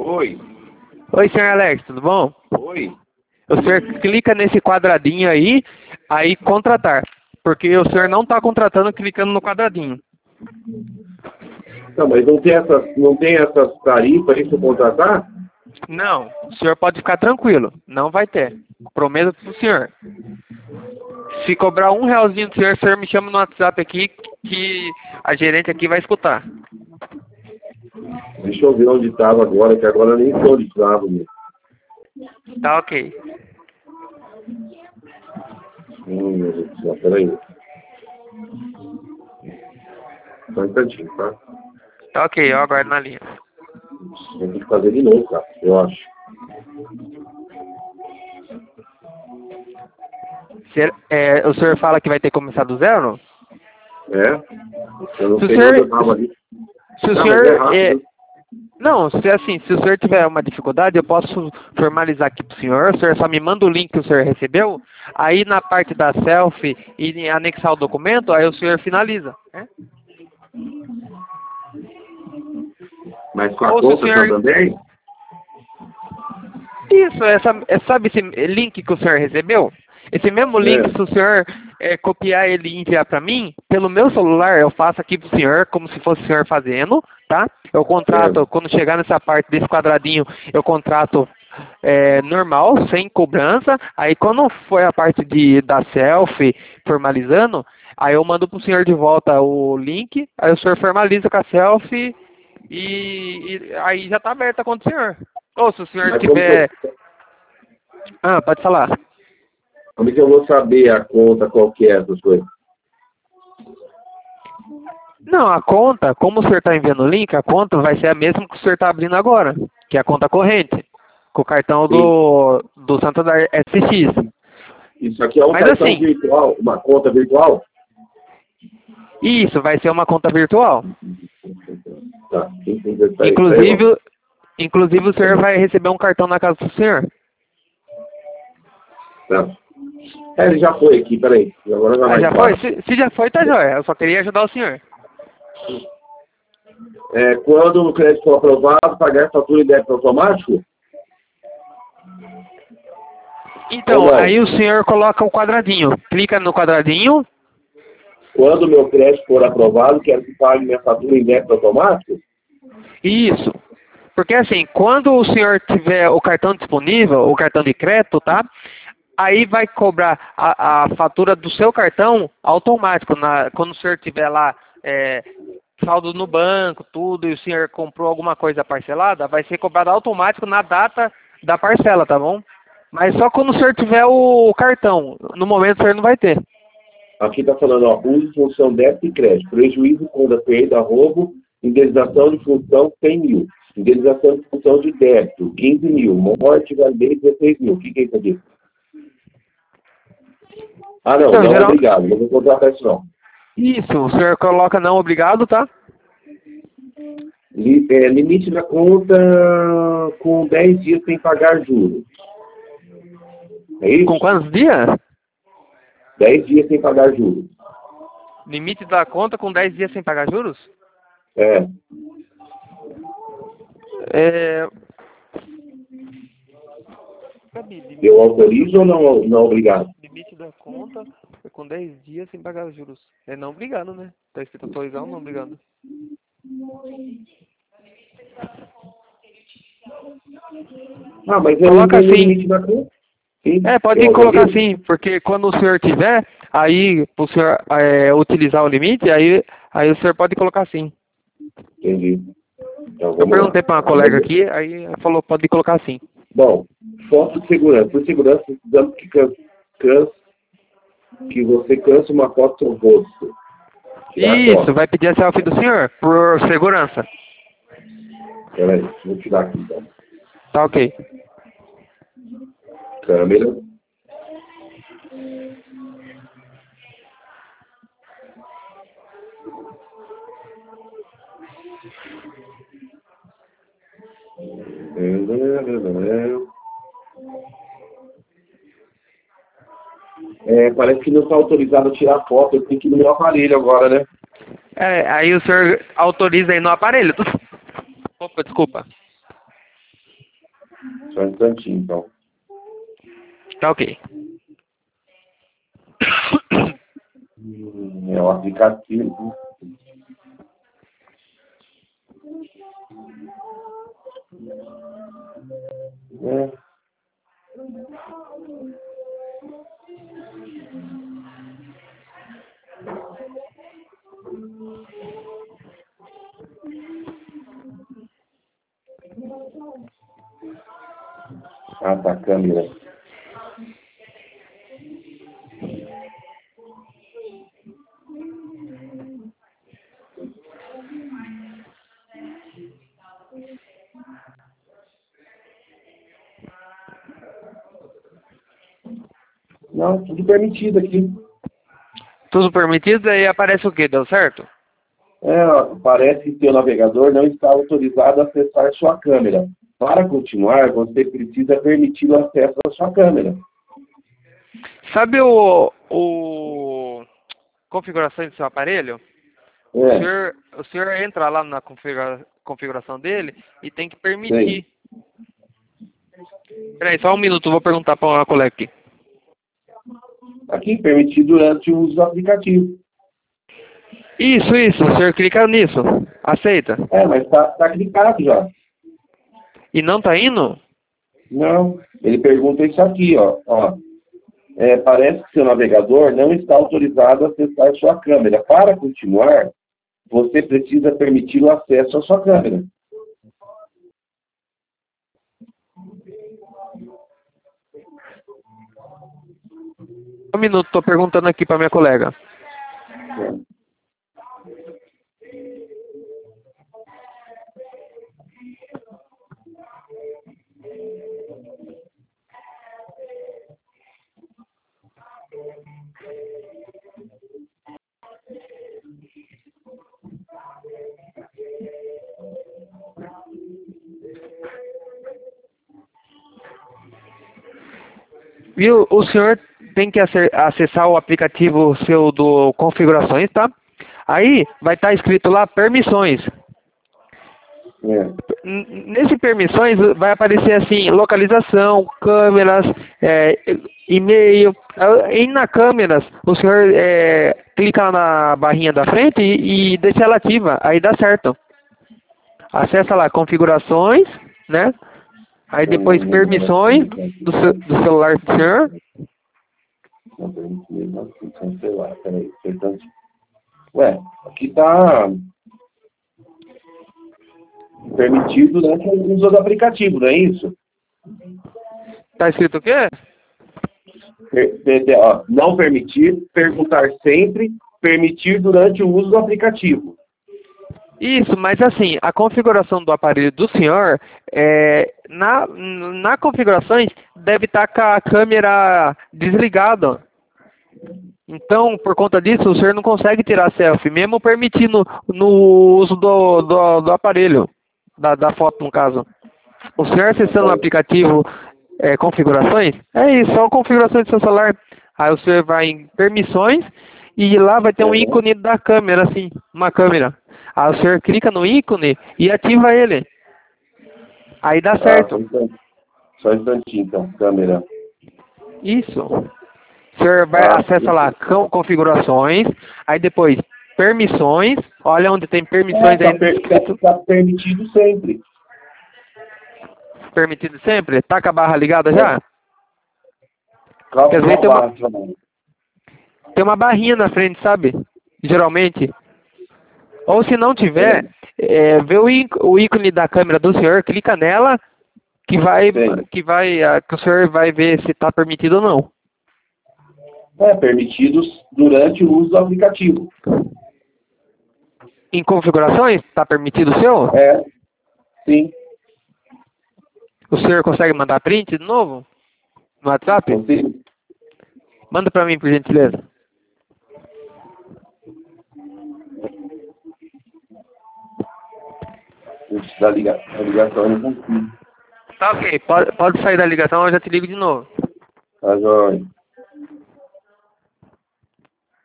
Oi. Oi, senhor Alex, tudo bom? Oi. O senhor clica nesse quadradinho aí contratar. Porque o senhor não está contratando clicando no quadradinho. Não, mas não tem essas tarifas aí para contratar? Não, o senhor pode ficar tranquilo, não vai ter. Prometo pro senhor. Se cobrar R$1 do senhor, o senhor me chama no WhatsApp aqui que a gerente aqui vai escutar. Deixa eu ver onde estava agora, que agora eu nem sei onde estava mesmo. Tá ok. Meu Deus do céu, peraí. Só um instantinho, tá? Tá ok, eu aguardo na linha. Tem que fazer de novo, cara, eu acho. O senhor fala que vai ter que começar do zero? É? Eu não Se o sei senhor, onde eu estava ali. se o Não, senhor mas é rápido. não, se o senhor tiver uma dificuldade, eu posso formalizar aqui pro senhor. O senhor só me manda o link que o senhor recebeu. Aí na parte da selfie e anexar o documento, aí o senhor finaliza, né? Mas com a Ou se o conta senhor... Santander? Isso, sabe esse link que o senhor recebeu? Esse mesmo link, se o senhor copiar ele e enviar para mim, pelo meu celular eu faço aqui pro senhor, como se fosse o senhor fazendo, tá? Eu contrato, quando chegar nessa parte desse quadradinho, eu contrato normal, sem cobrança. Aí quando for a parte da selfie, formalizando, aí eu mando pro senhor de volta o link, aí o senhor formaliza com a selfie e aí já tá aberta a conta do senhor. Ou se o senhor Mas tiver... Ah, pode falar. Como é que eu vou saber a conta, qual que é, essas coisas? Não, a conta, como o senhor está enviando o link, a conta vai ser a mesma que o senhor está abrindo agora, que é a conta corrente, com o cartão do Santander SX. Isso aqui é um Mas cartão assim, virtual, uma conta virtual? isso vai ser uma conta virtual. Tá. Inclusive o senhor vai receber um cartão na casa do senhor. Tá. Ele já foi aqui, peraí. Agora vai Ah, mais já foi? fácil. Se já foi, tá jóia. Eu só queria ajudar o senhor. Quando o crédito for aprovado, pagar a fatura em débito automático? Então, aí o senhor coloca o quadradinho. Clica no quadradinho. Quando o meu crédito for aprovado, quero que pague minha fatura em débito automático? Isso. Porque assim, quando o senhor tiver o cartão disponível, o cartão de crédito, tá? Aí vai cobrar a fatura do seu cartão automático. Quando o senhor tiver lá saldo no banco, tudo, e o senhor comprou alguma coisa parcelada, vai ser cobrado automático na data da parcela, tá bom? Mas só quando o senhor tiver o cartão. No momento o senhor não vai ter. Aqui está falando, ó, uso de função débito e crédito. Prejuízo contra perda, roubo, indenização de função 100 mil. Indenização de função de débito, 15 mil. Morte, validez, 16 mil. O que é isso aqui? Ah, não, Então, não, obrigado. Não vou contratar isso, não. Isso, o senhor coloca não obrigado, tá? Limite da conta com 10 dias sem pagar juros. É isso? Com quantos dias? 10 dias sem pagar juros. Limite da conta com 10 dias sem pagar juros? Eu autorizo ou não obrigado? Limite da conta com 10 dias sem pagar juros. É não obrigado, né? Tá escrito autorizar ou não obrigado? Ah, mas eu Coloca não tenho assim. limite da conta. Sim, Pode colocar assim, porque quando o senhor tiver, aí o senhor utilizar o limite, aí o senhor pode colocar assim. Entendi. Então, Eu perguntei para uma colega aqui, aí ela falou, pode colocar assim. Bom, foto de segurança. Por segurança, precisamos que você canse uma foto do seu rosto. Isso, vai pedir a selfie do senhor, por segurança. Peraí, vou tirar aqui então. Tá ok. Câmera. Parece que não está autorizado a tirar foto. Eu tenho que ir no meu aparelho agora, né? Aí o senhor autoriza aí no aparelho. Opa, desculpa. Só um instantinho, então. Tá ok. É o aplicativo. É. Ah, tá, câmera. Não, tudo permitido aqui. Tudo permitido, aí aparece o quê? Deu certo? Parece que o navegador não está autorizado a acessar sua câmera. Para continuar, você precisa permitir o acesso à sua câmera. Sabe o configurações do seu aparelho? O senhor entra lá na configuração dele e tem que permitir. Sei. Peraí, só um minuto, vou perguntar para uma colega aqui. Aqui, permitido durante o uso do aplicativo. Isso, o senhor clica nisso. Aceita. Mas tá clicado já. E não tá indo? Não, ele pergunta isso aqui, ó. Parece que seu navegador não está autorizado a acessar sua câmera. Para continuar, você precisa permitir o acesso à sua câmera. Um minuto, tô perguntando aqui para minha colega. Viu? O senhor tem que acessar o aplicativo seu do configurações, tá? Aí vai estar escrito lá permissões. Nesse permissões vai aparecer assim, localização, câmeras, e-mail. E na câmeras, o senhor clica na barrinha da frente e deixa ela ativa, aí dá certo. Acessa lá configurações, né? Aí depois permissões do celular do senhor. Não permite mesmo assim, celular. Peraí, portanto. Aqui tá permitido durante o uso do aplicativo, não é isso? Tá escrito o quê? Não permitir, perguntar sempre, permitir durante o uso do aplicativo. Isso, mas assim, a configuração do aparelho do senhor, na configurações, deve estar com a câmera desligada. Então, por conta disso, o senhor não consegue tirar selfie, mesmo permitindo no uso do aparelho, da foto no caso. O senhor acessando o aplicativo configurações, é isso, só configurações do seu celular. Aí o senhor vai em permissões e lá vai ter um ícone da câmera, assim, uma câmera. Aí o senhor clica no ícone e ativa ele. Aí dá certo. Só um instantinho, então, câmera. Isso. O senhor vai acessa lá configurações, aí depois permissões, olha onde tem permissões aí. Tá permitido sempre. Permitido sempre? Tá com a barra ligada já? Quer dizer, tem uma barrinha na frente, sabe? Geralmente. Ou se não tiver, vê o ícone da câmera do senhor, clica nela, que o senhor vai ver se está permitido ou não. Permitidos durante o uso do aplicativo. Em configurações, está permitido o seu? Sim. O senhor consegue mandar print de novo? No WhatsApp? Consigo. Manda para mim, por gentileza. Da ligação eu não consigo. Tá ok, pode sair da ligação, eu já te ligo de novo. Tá, joia.